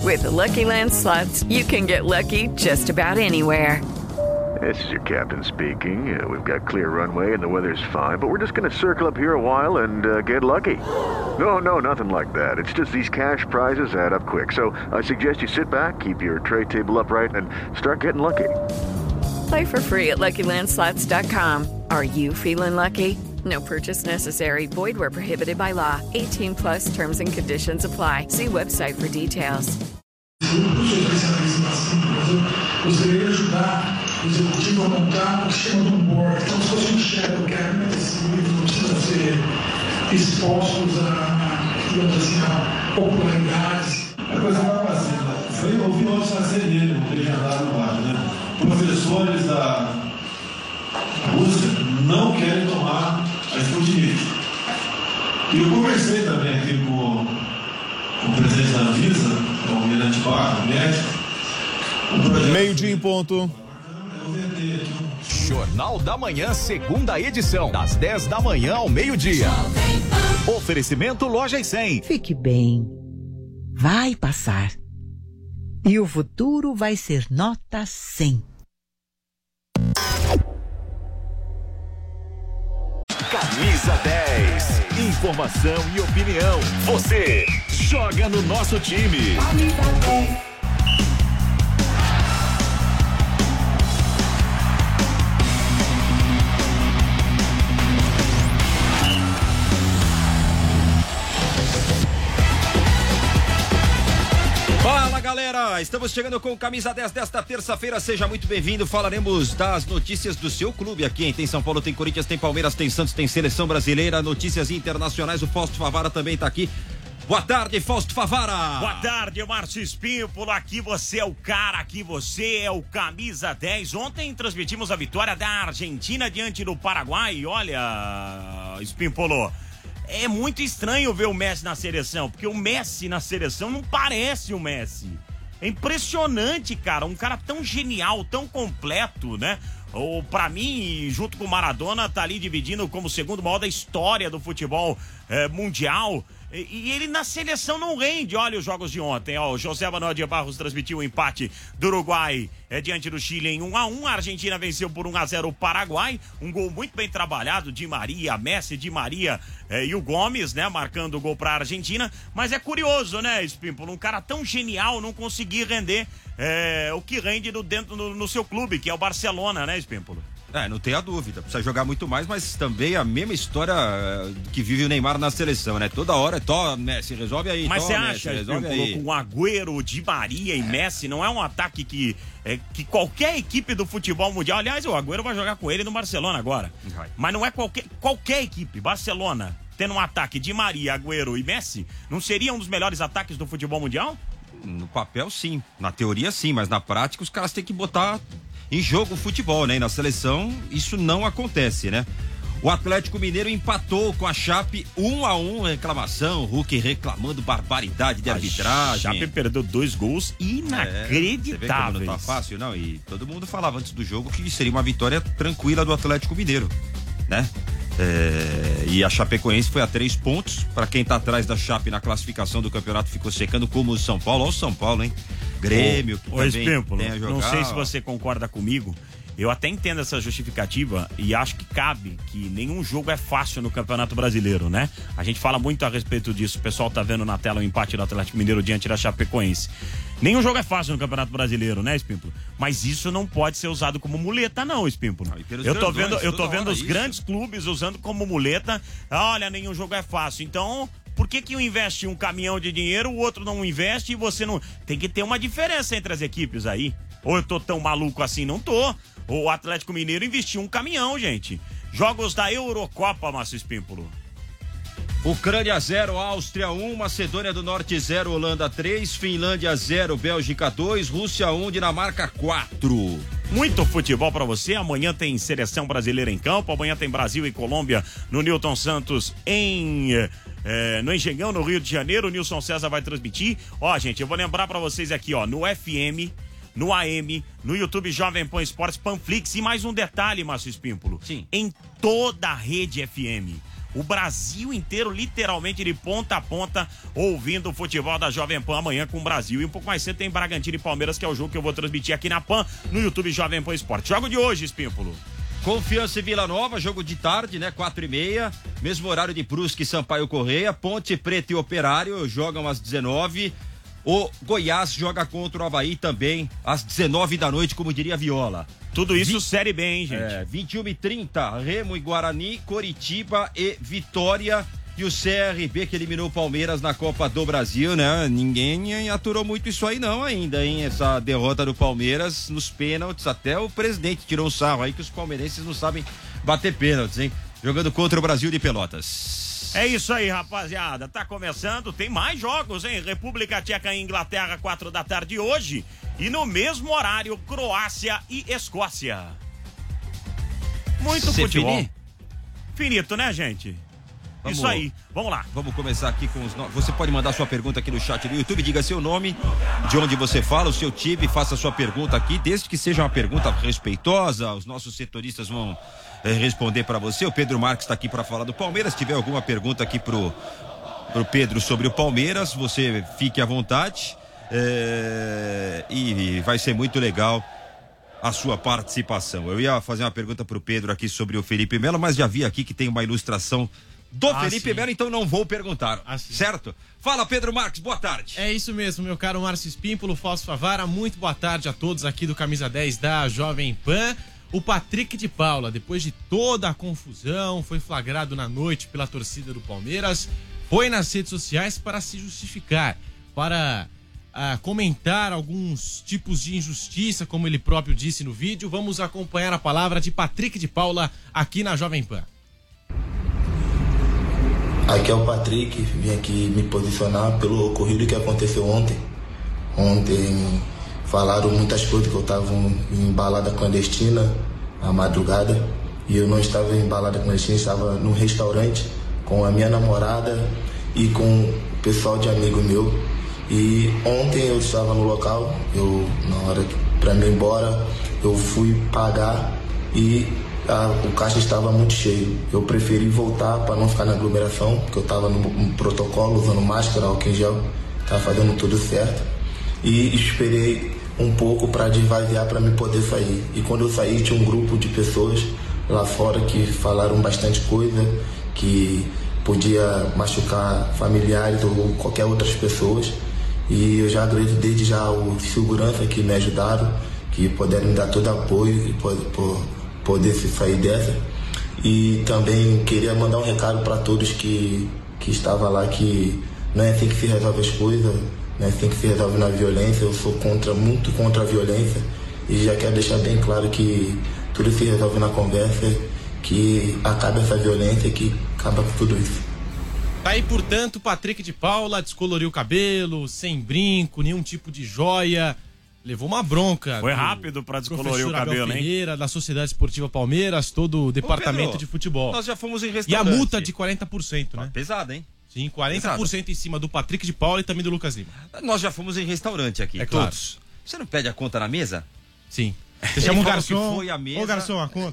With the Lucky Land Slots, you can get lucky just about anywhere. This is your captain speaking. We've got clear runway and the weather's fine, but we're just going to circle up here a while and get lucky. No, nothing like that. It's just these cash prizes add up quick. So I suggest you sit back, keep your tray table upright, and start getting lucky. Play for free at LuckyLandSlots.com. Are you feeling lucky? No purchase necessary. Void where prohibited by law. 18 plus terms and conditions apply. See website for details. Gostaria de ajudar o executivo a montar o sistema de board, como se fosse shadow cabinet, esse livro não precisa ser expostos digamos assim, a popularidades. A coisa vai fazendo. Foi ouvir outros fazer nele, não teria andado no bar, né? Professores da Rússia não querem tomar a Sputnik. E eu conversei também aqui com o presidente da Anvisa, o Almirante Barra, médico. Meio-dia em ponto. Jornal da Manhã, segunda edição, das 10 da manhã ao meio-dia. Oferecimento Lojas 100. Fique bem. Vai passar. E o futuro vai ser nota 100. Camisa 10. Informação e opinião. Você joga no nosso time. Fala, galera, estamos chegando com o Camisa 10 desta terça-feira, seja muito bem-vindo. Falaremos das notícias do seu clube aqui, hein? Tem São Paulo, tem Corinthians, tem Palmeiras, tem Santos, tem Seleção Brasileira, notícias internacionais. O Fausto Favara também tá aqui. Boa tarde, Fausto Favara. Boa tarde, Márcio Espímpolo. Aqui você é o cara, aqui você é o Camisa 10. Ontem transmitimos a vitória da Argentina diante do Paraguai. Olha, Espímpolo, é muito estranho ver o Messi na seleção, porque o Messi na seleção não parece o Messi. É impressionante, cara, um cara tão genial, tão completo, né? Ou pra mim, junto com o Maradona, tá ali dividindo como o segundo maior da história do futebol mundial. E ele na seleção não rende. Olha os jogos de ontem, ó, o José Manuel de Barros transmitiu o empate do Uruguai diante do Chile em 1-1, a Argentina venceu por 1-0 o Paraguai, um gol muito bem trabalhado, Di Maria, Messi, Di Maria e o Gomes, né, marcando o gol pra Argentina. Mas é curioso, né, Espímpolo, um cara tão genial não conseguir render o que rende no seu clube, que é o Barcelona, né, Espímpolo? Não tenha dúvida, precisa jogar muito mais, mas também a mesma história que vive o Neymar na seleção, né? Toda hora, Messi, resolve aí. Mas você acha, Espímpolo, com o Agüero, Di Maria e Messi, não é um ataque que qualquer equipe do futebol mundial, aliás, o Agüero vai jogar com ele no Barcelona agora, mas não é qualquer equipe, Barcelona, tendo um ataque de Maria, Agüero e Messi, não seria um dos melhores ataques do futebol mundial? No papel, sim. Na teoria, sim, mas na prática os caras têm que botar em jogo o futebol, né? E na seleção isso não acontece, né? O Atlético Mineiro empatou com a Chape 1-1, reclamação, Hulk reclamando barbaridade de arbitragem. A Chape perdeu 2 gols inacreditáveis. Você vê como não tá fácil, não? E todo mundo falava antes do jogo que seria uma vitória tranquila do Atlético Mineiro, né? E a Chapecoense foi a 3 pontos. Para quem tá atrás da Chape na classificação do campeonato ficou secando, como o São Paulo. Olha o São Paulo, hein? Grêmio, que também Espímpolo, tem a jogar. não sei se você concorda comigo. Eu até entendo essa justificativa e acho que cabe que nenhum jogo é fácil no Campeonato Brasileiro, né? A gente fala muito a respeito disso. O pessoal tá vendo na tela o empate do Atlético Mineiro diante da Chapecoense. Nenhum jogo é fácil no Campeonato Brasileiro, né, Espímpolo? Mas isso não pode ser usado como muleta, não, Espímpolo. Eu tô vendo os grandes clubes usando como muleta. Olha, nenhum jogo é fácil. Então, por que um investe um caminhão de dinheiro, o outro não investe e você não... Tem que ter uma diferença entre as equipes aí. Ou eu tô tão maluco assim? Não tô. O Atlético Mineiro investiu um caminhão, gente. Jogos da Eurocopa, Márcio Espímpolo. Ucrânia 0, Áustria 1, Macedônia do Norte 0, Holanda 3, Finlândia 0, Bélgica 2, Rússia 1, Dinamarca 4. Muito futebol pra você. Amanhã tem seleção brasileira em campo. Amanhã tem Brasil e Colômbia no Newton Santos no Engenhão, no Rio de Janeiro. O Nilson César vai transmitir. Ó, gente, eu vou lembrar pra vocês aqui, ó, no FM, no AM, no YouTube Jovem Pan Esportes, Panflix. E mais um detalhe, Márcio Espímpolo. Sim. Em toda a rede FM. o Brasil inteiro, literalmente de ponta a ponta, ouvindo o futebol da Jovem Pan amanhã com o Brasil. E um pouco mais cedo tem Bragantino e Palmeiras, que é o jogo que eu vou transmitir aqui na Pan, no YouTube Jovem Pan Esporte. Jogo de hoje, Espímpolo. Confiança e Vila Nova, jogo de tarde, né? 4h30, mesmo horário de Brusque e Sampaio Correia. Ponte Preta e Operário jogam às 19h. O Goiás joga contra o Avaí também às 19h da noite, como diria Viola. Tudo isso Série B, hein, gente? 21h30, Remo e Guarani, Coritiba e Vitória. E o CRB que eliminou o Palmeiras na Copa do Brasil, né? Ninguém aturou muito isso aí não ainda, hein? Essa derrota do Palmeiras nos pênaltis. Até o presidente tirou um sarro aí que os palmeirenses não sabem bater pênaltis, hein? Jogando contra o Brasil de Pelotas. É isso aí, rapaziada. Tá começando, tem mais jogos, hein? República Tcheca e Inglaterra, 4 da tarde hoje. E no mesmo horário, Croácia e Escócia. Muito futebol. Finito, né, gente? Isso aí, vamos lá. Vamos começar aqui com os nomes. Você pode mandar sua pergunta aqui no chat do YouTube, diga seu nome, de onde você fala, o seu time, faça sua pergunta aqui, desde que seja uma pergunta respeitosa, os nossos setoristas vão responder para você. O Pedro Marques está aqui para falar do Palmeiras. Se tiver alguma pergunta aqui pro Pedro sobre o Palmeiras, você fique à vontade, e vai ser muito legal a sua participação. Eu ia fazer uma pergunta pro Pedro aqui sobre o Felipe Melo, mas já vi aqui que tem uma ilustração do Felipe Melo, então não vou perguntar, certo? Fala, Pedro Marques, boa tarde. É isso mesmo, meu caro Márcio Espímpolo, Fausto Favara, muito boa tarde a todos aqui do Camisa 10 da Jovem Pan. O Patrick de Paula, depois de toda a confusão, foi flagrado na noite pela torcida do Palmeiras, foi nas redes sociais para se justificar, para comentar alguns tipos de injustiça, como ele próprio disse no vídeo. Vamos acompanhar a palavra de Patrick de Paula aqui na Jovem Pan. Aqui é o Patrick, vim aqui me posicionar pelo ocorrido que aconteceu ontem. Ontem falaram muitas coisas, que eu estava em balada clandestina à madrugada, e eu não estava em balada clandestina, estava num restaurante com a minha namorada e com o pessoal de amigo meu. E ontem eu estava no local, na hora para mim ir embora, eu fui pagar e o caixa estava muito cheio. Eu preferi voltar para não ficar na aglomeração, porque eu estava no protocolo, usando máscara, álcool em gel, estava fazendo tudo certo. E esperei um pouco para desvaziar para me poder sair. E quando eu saí, tinha um grupo de pessoas lá fora que falaram bastante coisa, que podia machucar familiares ou qualquer outras pessoas. E eu já agradeço desde já os segurança que me ajudaram, que puderam me dar todo apoio e poder se sair dessa. E também queria mandar um recado para todos que estavam lá, que não é assim que se resolve as coisas, não é assim que se resolve na violência. Eu sou muito contra a violência, e já quero deixar bem claro que tudo se resolve na conversa, que acaba essa violência, que acaba com tudo isso. Tá aí, portanto, Patrick de Paula descoloriu o cabelo, sem brinco, nenhum tipo de joia. Levou uma bronca. Foi rápido pra descolorir o cabelo, Abel Ferreira, da Sociedade Esportiva Palmeiras, todo o departamento Pedro, de futebol. Nós já fomos em E restaurante. a multa de 40%, né? Pesado, hein? Sim, 40% em cima do Patrick de Paula e também do Lucas Lima. Nós já fomos em restaurante aqui, claro. todos. Você não pede a conta na mesa? Sim. Você chama o garçom. Foi a mesa. Ô, garçom, a conta.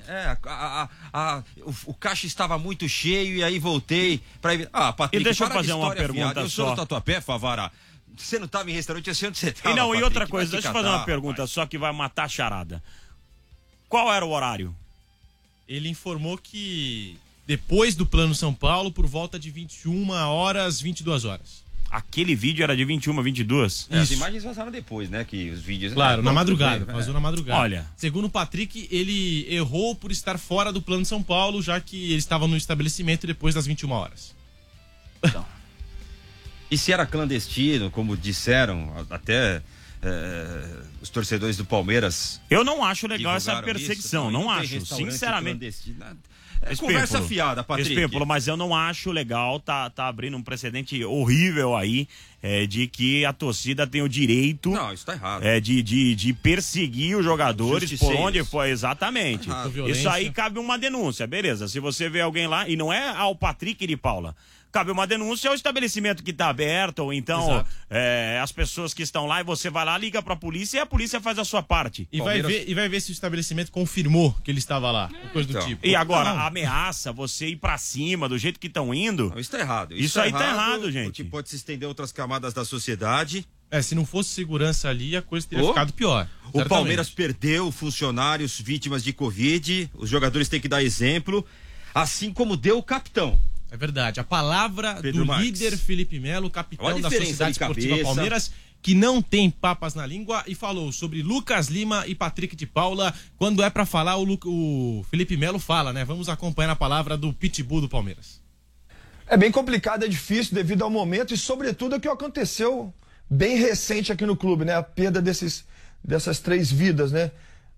O caixa estava muito cheio e aí voltei pra ir. Patrick, e deixa eu para fazer uma pergunta eu sou do Tatuapé, Favara. Você não estava em restaurante, eu sei onde você estava. E Patrick, outra coisa, deixa eu fazer uma pergunta só que vai matar a charada. Qual era o horário? Ele informou que depois do Plano São Paulo, por volta de 21 horas, 22 horas. Aquele vídeo era de 21 a 22? As imagens vazaram depois, né? Que os vídeos... Claro, na madrugada, vazou na madrugada. Olha... Segundo o Patrick, ele errou por estar fora do Plano São Paulo, já que ele estava no estabelecimento depois das 21 horas. Então. E se era clandestino, como disseram até os torcedores do Palmeiras... Eu não acho legal essa perseguição, não acho, sinceramente... Conversa fiada, Patrick. Espímpolo, mas eu não acho legal, tá abrindo um precedente horrível aí, de que a torcida tem o direito... Não, isso tá errado. De perseguir os jogadores por onde foi, exatamente. Isso aí cabe uma denúncia, beleza. Se você vê alguém lá, e não é ao Patrick de Paula, cabe uma denúncia ao estabelecimento que está aberto, ou então as pessoas que estão lá, e você vai lá, liga para a polícia e a polícia faz a sua parte. E vai ver se o estabelecimento confirmou que ele estava lá, coisa do tipo. E agora, a ameaça, você ir para cima do jeito que estão indo... Não, isso tá errado. Isso aí tá errado, gente. Porque pode se estender a outras camadas da sociedade. Se não fosse segurança ali, a coisa teria ficado pior. O Palmeiras perdeu funcionários vítimas de Covid, os jogadores têm que dar exemplo, assim como deu o capitão. É verdade. A palavra Pedro do Marques. líder Felipe Melo, capitão da diferença Sociedade de Esportiva cabeça. Palmeiras, que não tem papas na língua, e falou sobre Lucas Lima e Patrick de Paula. Quando é pra falar, o Felipe Melo fala, né? Vamos acompanhar a palavra do Pitbull do Palmeiras. É bem complicado, é difícil devido ao momento e sobretudo o que aconteceu bem recente aqui no clube, né? A perda dessas 3 vidas, né?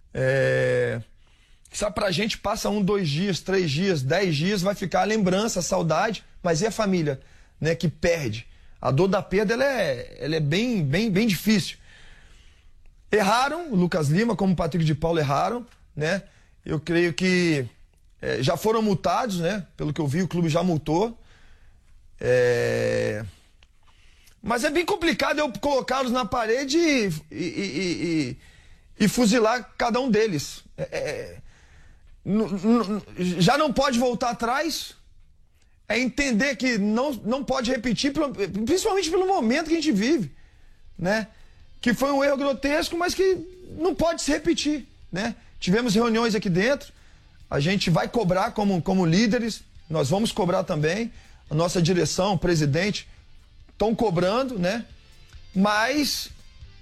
Sabe, pra gente passa 1, 2 dias, 3 dias, 10 dias, vai ficar a lembrança, a saudade, mas e a família, né, que perde? A dor da perda, ela é bem difícil. Erraram, o Lucas Lima como o Patrick de Paula erraram, né? Eu creio que já foram multados, né? Pelo que eu vi, o clube já multou. Mas é bem complicado eu colocá-los na parede e fuzilar cada um deles. Já não pode voltar atrás. É entender que não pode repetir, principalmente pelo momento que a gente vive, né? Que foi um erro grotesco, mas que não pode se repetir, né? Tivemos reuniões aqui dentro, a gente vai cobrar como líderes, nós vamos cobrar também, a nossa direção, o presidente, estão cobrando, né? Mas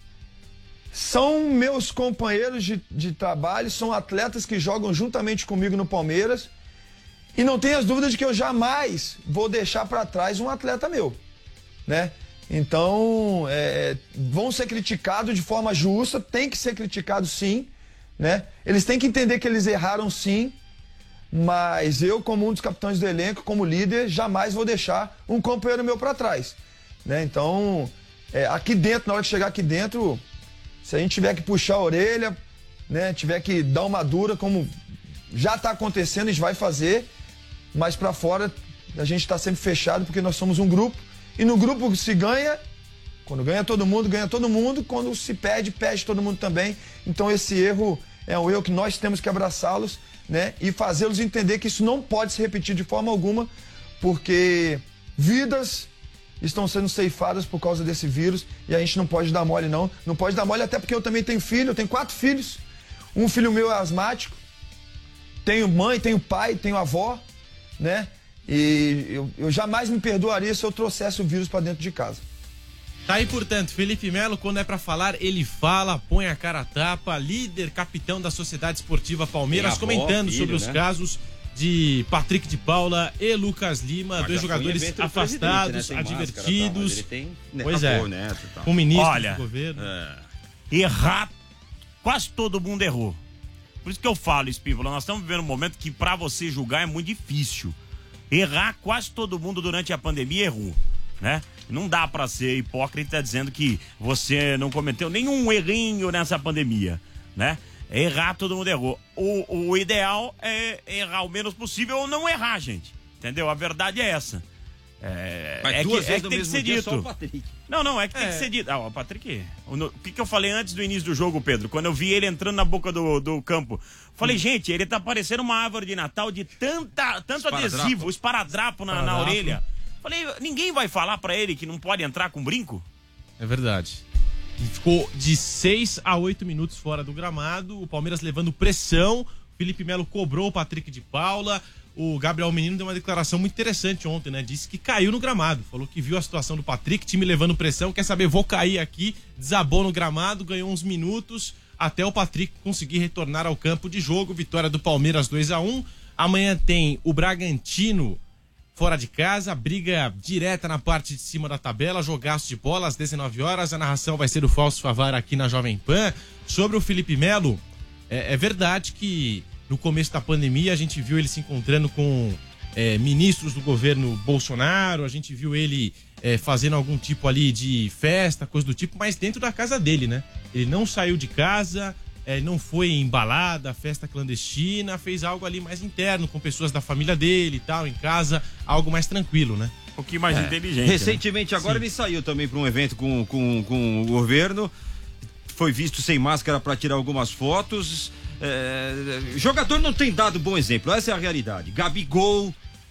são meus companheiros de trabalho, são atletas que jogam juntamente comigo no Palmeiras, e não tenho as dúvidas de que eu jamais vou deixar para trás um atleta meu, né? Então, vão ser criticados de forma justa, tem que ser criticados sim, né? Eles têm que entender que eles erraram sim, mas eu, como um dos capitães do elenco, como líder, jamais vou deixar um companheiro meu para trás, né? Então, aqui dentro, na hora de chegar aqui dentro, se a gente tiver que puxar a orelha, né, tiver que dar uma dura, como já está acontecendo, a gente vai fazer, mas para fora a gente está sempre fechado, porque nós somos um grupo, e no grupo se ganha, quando ganha todo mundo, quando se perde todo mundo também. Então esse erro é um erro que nós temos que abraçá-los, né, e fazê-los entender que isso não pode se repetir de forma alguma, porque vidas estão sendo ceifadas por causa desse vírus, e a gente não pode dar mole não pode dar mole, até porque eu também tenho filho, eu tenho 4 filhos, um filho meu é asmático, tenho mãe, tenho pai, tenho avó, né, e eu jamais me perdoaria se eu trouxesse o vírus para dentro de casa. Tá aí, portanto, Felipe Melo, quando é pra falar, ele fala, põe a cara a tapa, líder, capitão da Sociedade Esportiva Palmeiras, comentando sobre os casos de Patrick de Paula e Lucas Lima, dois jogadores afastados, advertidos. Pois é, com o ministro do governo. Errar, quase todo mundo errou. Por isso que eu falo, Espívola, nós estamos vivendo um momento que pra você julgar é muito difícil. Errar, quase todo mundo durante a pandemia errou, né? Não dá pra ser hipócrita dizendo que você não cometeu nenhum errinho nessa pandemia, né? Errar, todo mundo errou. O ideal é errar o menos possível ou não errar, gente. Entendeu? A verdade é essa. Que tem que ser dito. Não, é que tem que ser dito. O Patrick, o que eu falei antes do início do jogo, Pedro? Quando eu vi ele entrando na boca do campo. Falei, gente, ele tá parecendo uma árvore de Natal de tanto adesivo, esparadrapo na orelha. Falei, ninguém vai falar pra ele que não pode entrar com brinco? É verdade. Ficou de 6 a 8 minutos fora do gramado, o Palmeiras levando pressão, o Felipe Melo cobrou o Patrick de Paula, o Gabriel Menino deu uma declaração muito interessante ontem, né? Disse que caiu no gramado, falou que viu a situação do Patrick, time levando pressão, quer saber, vou cair aqui, desabou no gramado, ganhou uns minutos, até o Patrick conseguir retornar ao campo de jogo, vitória do Palmeiras 2-1, amanhã tem o Bragantino fora de casa, briga direta na parte de cima da tabela, jogaço de bola às 19 horas, a narração vai ser do Fausto Favara aqui na Jovem Pan. Sobre o Felipe Melo, é verdade que no começo da pandemia a gente viu ele se encontrando com ministros do governo Bolsonaro, a gente viu ele fazendo algum tipo ali de festa, coisa do tipo, mas dentro da casa dele, né? Ele não saiu de casa, não foi em balada, festa clandestina, fez algo ali mais interno, com pessoas da família dele e tal, em casa, algo mais tranquilo, né? pouquinho mais inteligente. Recentemente, agora ele saiu também para um evento com o governo. Foi visto sem máscara para tirar algumas fotos. Jogador não tem dado bom exemplo, essa é a realidade. Gabigol,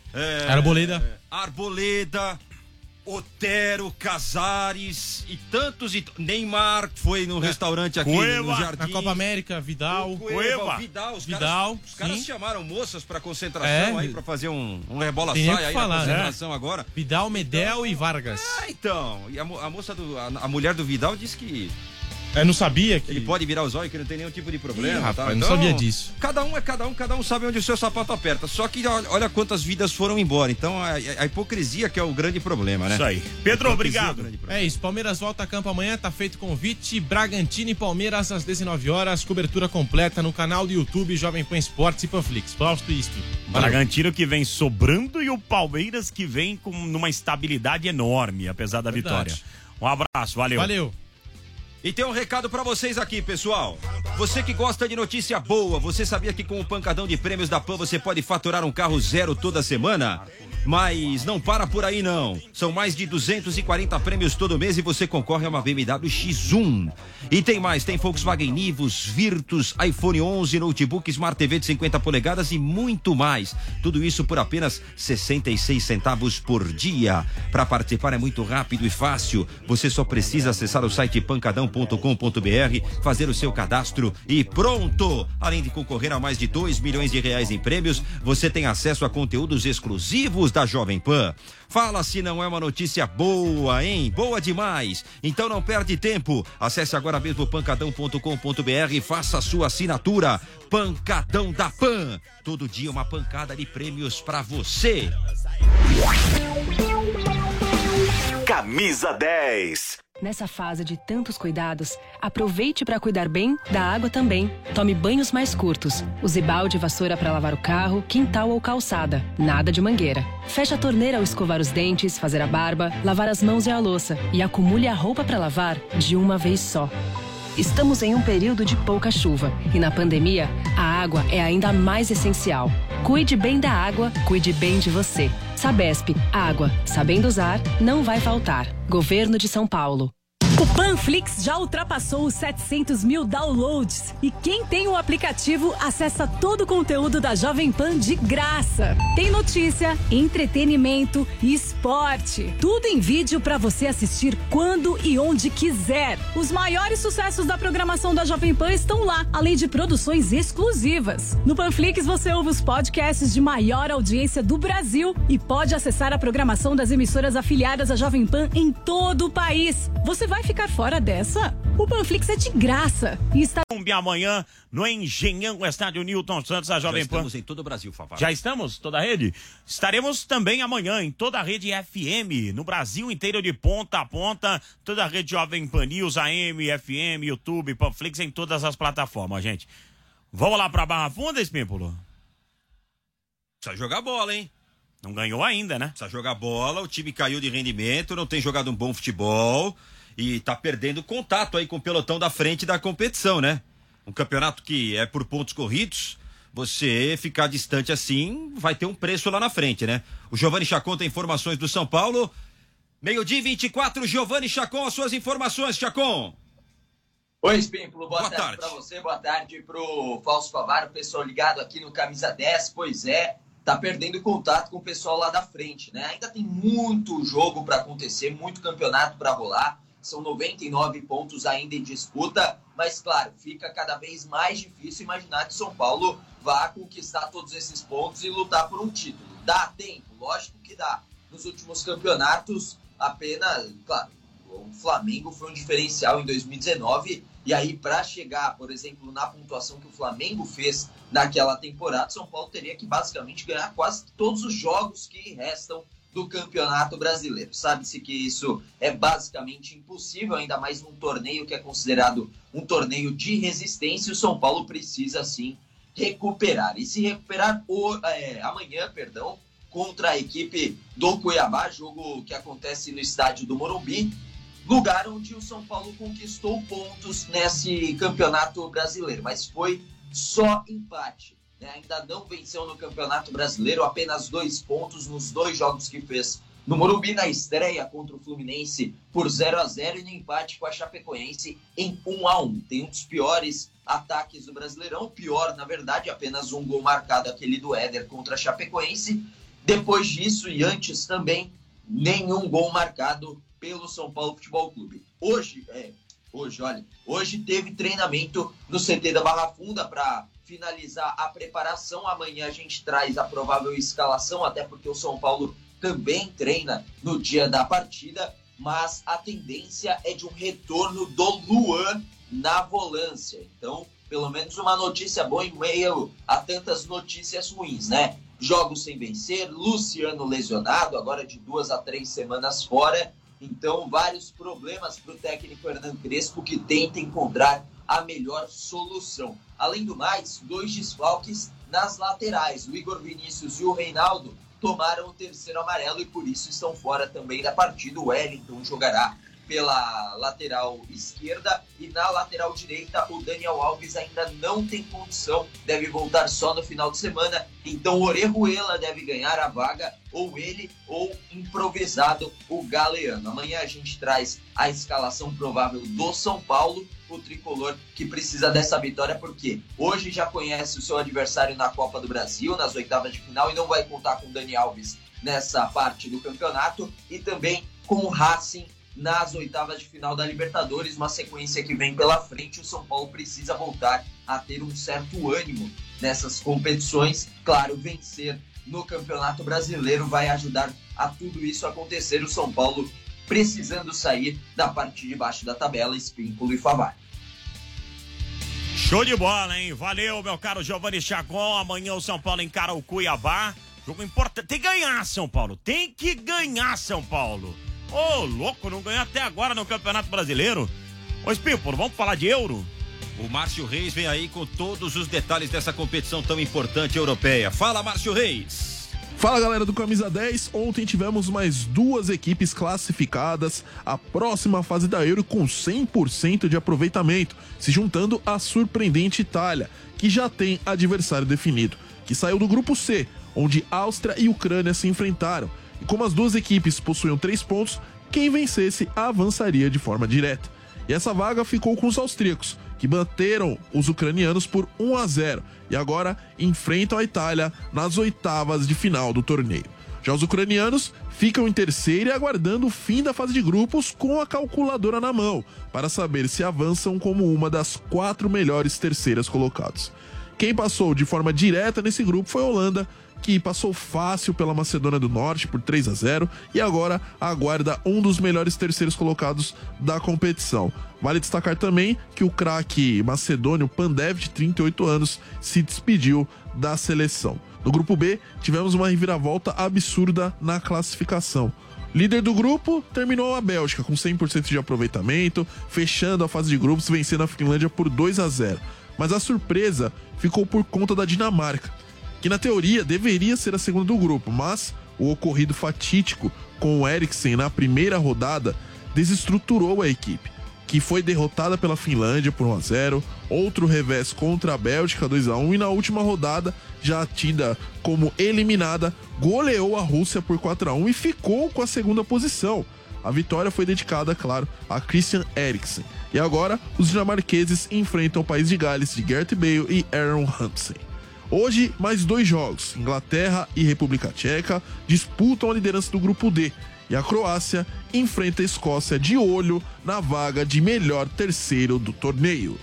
Arboleda, Otero, Casares e tantos. Neymar foi no restaurante aqui no Jardim. Na Copa América, Vidal. Vidal. Os caras chamaram moças pra concentração aí pra fazer um rebola-saia aí na concentração agora. Vidal, Medel e Vargas. Então. E a moça a mulher do Vidal disse que Eu não sabia que... Ele pode virar os olhos, que não tem nenhum tipo de problema. Rapaz, tá? não sabia disso. Cada um é cada um sabe onde o seu sapato aperta. Só que olha quantas vidas foram embora. Então a hipocrisia que é o grande problema, né? Isso aí. Pedro, obrigado. É isso, Palmeiras volta a campo amanhã, tá feito convite. Bragantino e Palmeiras às 19 horas, cobertura completa no canal do YouTube Jovem Pan Esportes e Panflix. Fausto e Ispi. Bragantino que vem sobrando e o Palmeiras que vem com numa estabilidade enorme, apesar da vitória. Um abraço, valeu. Valeu. E tem um recado pra vocês aqui, pessoal. Você que gosta de notícia boa, você sabia que com o pancadão de prêmios da Pan você pode faturar um carro zero toda semana? Mas não para por aí não. São mais de 240 prêmios todo mês e você concorre a uma BMW X1. E tem mais, tem Volkswagen Nivus, Virtus, iPhone 11, notebook, Smart TV de 50 polegadas e muito mais. Tudo isso por apenas 66 centavos por dia. Para participar é muito rápido e fácil. Você só precisa acessar o site pancadão.com.br, fazer o seu cadastro e pronto! Além de concorrer a mais de 2 milhões de reais em prêmios, você tem acesso a conteúdos exclusivos da Jovem Pan. Fala se não é uma notícia boa, hein? Boa demais! Então não perde tempo. Acesse agora mesmo pancadão.com.br e faça a sua assinatura. Pancadão da Pan. Todo dia uma pancada de prêmios pra você. Camisa 10. Nessa fase de tantos cuidados, aproveite para cuidar bem da água também. Tome banhos mais curtos. Use balde e vassoura para lavar o carro, quintal ou calçada. Nada de mangueira. Feche a torneira ao escovar os dentes, fazer a barba, lavar as mãos e a louça. E acumule a roupa para lavar de uma vez só. Estamos em um período de pouca chuva e na pandemia, a água é ainda mais essencial. Cuide bem da água, cuide bem de você. Sabesp, água, sabendo usar, não vai faltar. Governo de São Paulo. O Panflix já ultrapassou os 700 mil downloads e quem tem o aplicativo acessa todo o conteúdo da Jovem Pan de graça. Tem notícia, entretenimento e esporte. Tudo em vídeo para você assistir quando e onde quiser. Os maiores sucessos da programação da Jovem Pan estão lá, além de produções exclusivas. No Panflix você ouve os podcasts de maior audiência do Brasil e pode acessar a programação das emissoras afiliadas à Jovem Pan em todo o país. Você vai ficar fora dessa? O Panflix é de graça. E está amanhã no Engenhão, estádio Newton Santos, a Jovem Pan. Já estamos em todo o Brasil, Favara. Já estamos? Toda a rede? Estaremos também amanhã em toda a rede FM, no Brasil inteiro de ponta a ponta, toda a rede Jovem Pan News, AM, FM, YouTube, Panflix, em todas as plataformas, gente. Vamos lá pra Barra Funda, Espímpolo? Precisa jogar bola, hein? Não ganhou ainda, né? Precisa jogar bola, o time caiu de rendimento, não tem jogado um bom futebol. E tá perdendo contato aí com o pelotão da frente da competição, né? Um campeonato que é por pontos corridos, você ficar distante assim, vai ter um preço lá na frente, né? O Giovanni Chacon tem informações do São Paulo. 12h24, Giovanni Chacon, as suas informações, Chacon. Oi, Espímpolo, boa tarde pra você, boa tarde pro Fausto Favaro, o pessoal ligado aqui no Camisa 10, pois é, tá perdendo contato com o pessoal lá da frente, né? Ainda tem muito jogo pra acontecer, muito campeonato pra rolar. São 99 pontos ainda em disputa, mas claro, fica cada vez mais difícil imaginar que São Paulo vá conquistar todos esses pontos e lutar por um título. Dá tempo? Lógico que dá. Nos últimos campeonatos, apenas, claro, o Flamengo foi um diferencial em 2019, e aí para chegar, por exemplo, na pontuação que o Flamengo fez naquela temporada, São Paulo teria que basicamente ganhar quase todos os jogos que restam do Campeonato Brasileiro. Sabe-se que isso é basicamente impossível, ainda mais num torneio que é considerado um torneio de resistência. O São Paulo precisa, sim, recuperar. E se recuperar amanhã, contra a equipe do Cuiabá, jogo que acontece no estádio do Morumbi, lugar onde o São Paulo conquistou pontos nesse Campeonato Brasileiro, mas foi só empate. Ainda não venceu no Campeonato Brasileiro, apenas 2 pontos nos 2 jogos que fez no Morumbi na estreia contra o Fluminense por 0-0 e no empate com a Chapecoense em 1-1. Tem um dos piores ataques do Brasileirão, o pior, na verdade, apenas um gol marcado, aquele do Éder contra a Chapecoense. Depois disso e antes também, nenhum gol marcado pelo São Paulo Futebol Clube. Hoje teve treinamento no CT da Barra Funda para finalizar a preparação. Amanhã a gente traz a provável escalação, até porque o São Paulo também treina no dia da partida, mas a tendência é de um retorno do Luan na volância. Então, pelo menos uma notícia boa em meio a tantas notícias ruins, né? Jogos sem vencer, Luciano lesionado, agora de 2 a 3 semanas fora. Então, vários problemas para o técnico Hernan Crespo, que tenta encontrar a melhor solução. Além do mais, 2 desfalques nas laterais. O Igor Vinícius e o Reinaldo tomaram o 3º amarelo e por isso estão fora também da partida. O Wellington jogará pela lateral esquerda e na lateral direita o Daniel Alves ainda não tem condição, deve voltar só no final de semana, então Orejuela deve ganhar a vaga, ou ele ou improvisado o Galeano. Amanhã a gente traz a escalação provável do São Paulo, o tricolor que precisa dessa vitória porque hoje já conhece o seu adversário na Copa do Brasil, nas oitavas de final, e não vai contar com o Dani Alves nessa parte do campeonato, e também com o Racing nas oitavas de final da Libertadores, uma sequência que vem pela frente. O São Paulo precisa voltar a ter um certo ânimo nessas competições. Claro, vencer no Campeonato Brasileiro vai ajudar a tudo isso acontecer. O São Paulo precisando sair da parte de baixo da tabela, Espímpolo e Favaro. Show de bola, hein? Valeu, meu caro Giovanni Chacon. Amanhã o São Paulo encara o Cuiabá. Jogo importante. Tem que ganhar, São Paulo. Tem que ganhar, São Paulo. Ô, louco, não ganhou até agora no Campeonato Brasileiro. Ô, Espímpolo, vamos falar de Euro? O Márcio Reis vem aí com todos os detalhes dessa competição tão importante europeia. Fala, Márcio Reis. Fala, galera do Camisa 10. Ontem tivemos mais 2 equipes classificadas à próxima fase da Euro com 100% de aproveitamento, se juntando à surpreendente Itália, que já tem adversário definido, que saiu do grupo C, onde Áustria e Ucrânia se enfrentaram. E como as 2 equipes possuíam 3 pontos, quem vencesse avançaria de forma direta. E essa vaga ficou com os austríacos, que bateram os ucranianos por 1-0 e agora enfrentam a Itália nas oitavas de final do torneio. Já os ucranianos ficam em terceiro e aguardando o fim da fase de grupos com a calculadora na mão, para saber se avançam como uma das 4 melhores terceiras colocados. Quem passou de forma direta nesse grupo foi a Holanda, que passou fácil pela Macedônia do Norte por 3-0 e agora aguarda um dos melhores terceiros colocados da competição. Vale destacar também que o craque macedônio Pandev, de 38 anos, se despediu da seleção. No grupo B, tivemos uma reviravolta absurda na classificação. Líder do grupo terminou a Bélgica com 100% de aproveitamento, fechando a fase de grupos, vencendo a Finlândia por 2-0. Mas a surpresa ficou por conta da Dinamarca, que na teoria deveria ser a segunda do grupo, mas o ocorrido fatídico com o Eriksen na primeira rodada desestruturou a equipe, que foi derrotada pela Finlândia por 1-0, outro revés contra a Bélgica 2-1 e na última rodada, já tida como eliminada, goleou a Rússia por 4-1 e ficou com a segunda posição. A vitória foi dedicada, claro, a Christian Eriksen. E agora, os dinamarqueses enfrentam o país de Gales de Gareth Bale e Aaron Ramsey. Hoje, mais 2 jogos. Inglaterra e República Tcheca disputam a liderança do grupo D. E a Croácia enfrenta a Escócia de olho na vaga de melhor terceiro do torneio.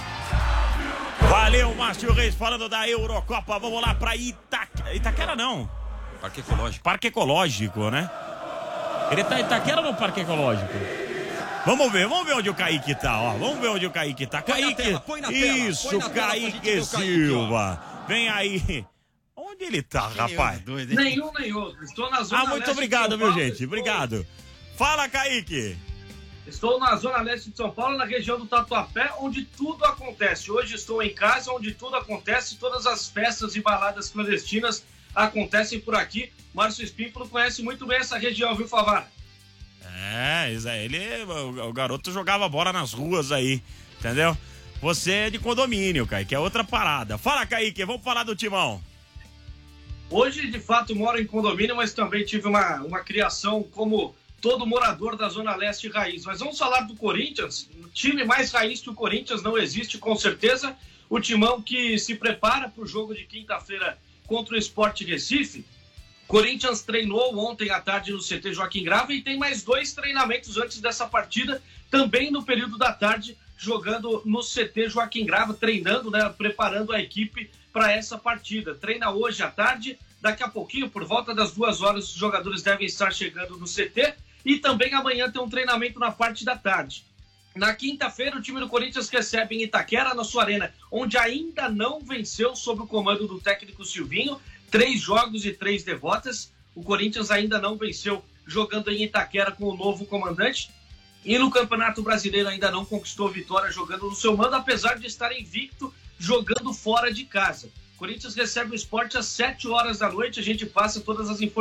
Valeu, Márcio Reis, falando da Eurocopa. Vamos lá pra Itaquera não. Parque Ecológico. Parque Ecológico, né? Ele tá em Itaquera ou no Parque Ecológico? Vamos ver onde o Kaique tá, ó. Vamos ver onde o Kaique tá. Kaique, põe na tela. Isso, Põe na tela Kaique Silva. Vem aí. Onde ele tá, rapaz? Nenhum nem outro. Estou na zona muito obrigado, viu, gente? Obrigado. Fala, Kaique. Estou na zona leste de São Paulo, na região do Tatuapé, onde tudo acontece. Hoje estou em casa, onde tudo acontece. Todas as festas e baladas clandestinas acontecem por aqui. Márcio Espímpolo conhece muito bem essa região, viu, Favara? O garoto jogava bola nas ruas aí, entendeu? Você é de condomínio, Kaique, é outra parada. Fala, Kaique, vamos falar do Timão. Hoje, de fato, moro em condomínio, mas também tive uma criação como todo morador da Zona Leste raiz. Mas vamos falar do Corinthians. Um time mais raiz que o Corinthians não existe, com certeza. O timão que se prepara para o jogo de quinta-feira contra o Sport Recife. Corinthians treinou ontem à tarde no CT Joaquim Grava e tem mais 2 treinamentos antes dessa partida, também no período da tarde, jogando no CT Joaquim Grava, treinando, né, preparando a equipe para essa partida. Treina hoje à tarde, daqui a pouquinho, por volta das 2 horas, os jogadores devem estar chegando no CT e também amanhã tem um treinamento na parte da tarde. Na quinta-feira, o time do Corinthians recebe em Itaquera, na sua arena, onde ainda não venceu sob o comando do técnico Silvinho. 3 jogos e 3 derrotas. O Corinthians ainda não venceu jogando em Itaquera com o novo comandante. E no Campeonato Brasileiro ainda não conquistou vitória jogando no seu mando, apesar de estar invicto jogando fora de casa. O Corinthians recebe o Sport às 7 horas da noite. A gente passa todas as informações